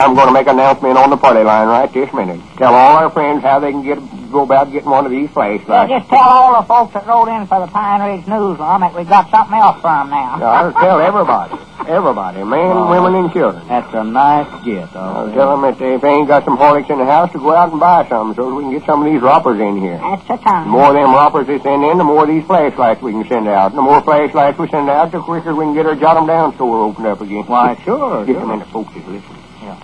I'm going to make an announcement on the party line right this minute. Tell all our friends how they can go about getting one of these flashlights. Yeah, just tell all the folks that wrote in for the Pine Ridge News, Lum, that we got something else for them now. I'll tell everybody. Everybody. Men, women, and children. That's a nice gift. I'll tell them that if they ain't got some Horlicks in the house to go out and buy some so we can get some of these roppers in here. That's the time. The more of them roppers they send in, the more of these flashlights we can send out. And the more flashlights we send out, the quicker we can get our Jot 'em Down store opened up again. Why, sure. Just a minute, folks. Just listen. Yeah.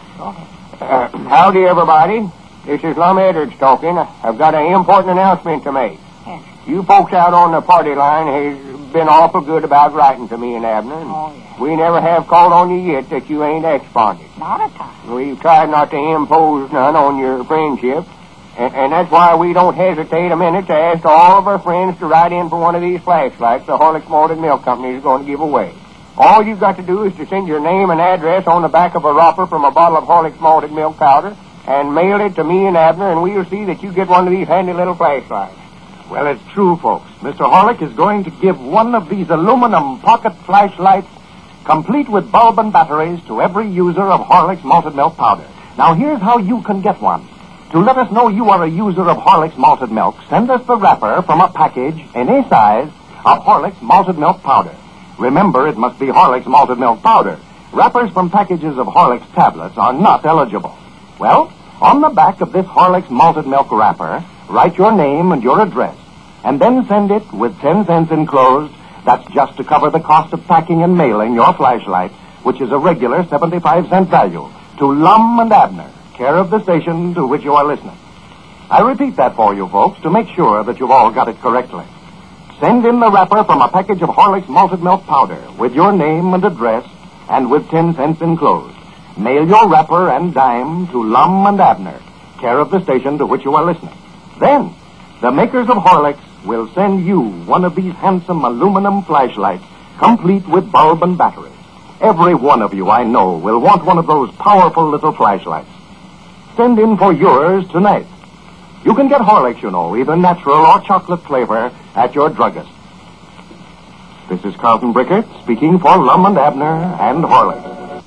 Howdy, everybody. This is Lum Edwards talking. I've got an important announcement to make. Yes. You folks out on the party line has been awful good about writing to me and Abner. Oh, yeah. We never have called on you yet that you ain't ex-bonded. Not a time. We've tried not to impose none on your friendship, and that's why we don't hesitate a minute to ask all of our friends to write in for one of these flashlights the Horlicks Malted Milk Company is going to give away. All you've got to do is to send your name and address on the back of a wrapper from a bottle of Horlicks Malted Milk Powder and mail it to me and Abner, and we'll see that you get one of these handy little flashlights. Well, it's true, folks. Mr. Horlick is going to give one of these aluminum pocket flashlights complete with bulb and batteries to every user of Horlicks Malted Milk Powder. Now, here's how you can get one. To let us know you are a user of Horlicks Malted Milk, send us the wrapper from a package, any size, of Horlicks Malted Milk Powder. Remember, it must be Horlicks Malted Milk Powder. Wrappers from packages of Horlicks tablets are not eligible. Well, on the back of this Horlicks Malted Milk wrapper, write your name and your address, and then send it with 10 cents enclosed. That's just to cover the cost of packing and mailing your flashlight, which is a regular 75-cent value, to Lum and Abner, care of the station to which you are listening. I repeat that for you, folks, to make sure that you've all got it correctly. Send in the wrapper from a package of Horlicks Malted Milk Powder with your name and address and with 10 cents enclosed. Mail your wrapper and dime to Lum and Abner, care of the station to which you are listening. Then, the makers of Horlicks will send you one of these handsome aluminum flashlights, complete with bulb and batteries. Every one of you, I know, will want one of those powerful little flashlights. Send in for yours tonight. You can get Horlicks, you know, either natural or chocolate flavor, at your druggist. This is Carlton Brickert speaking for Lum and Abner and Horlicks.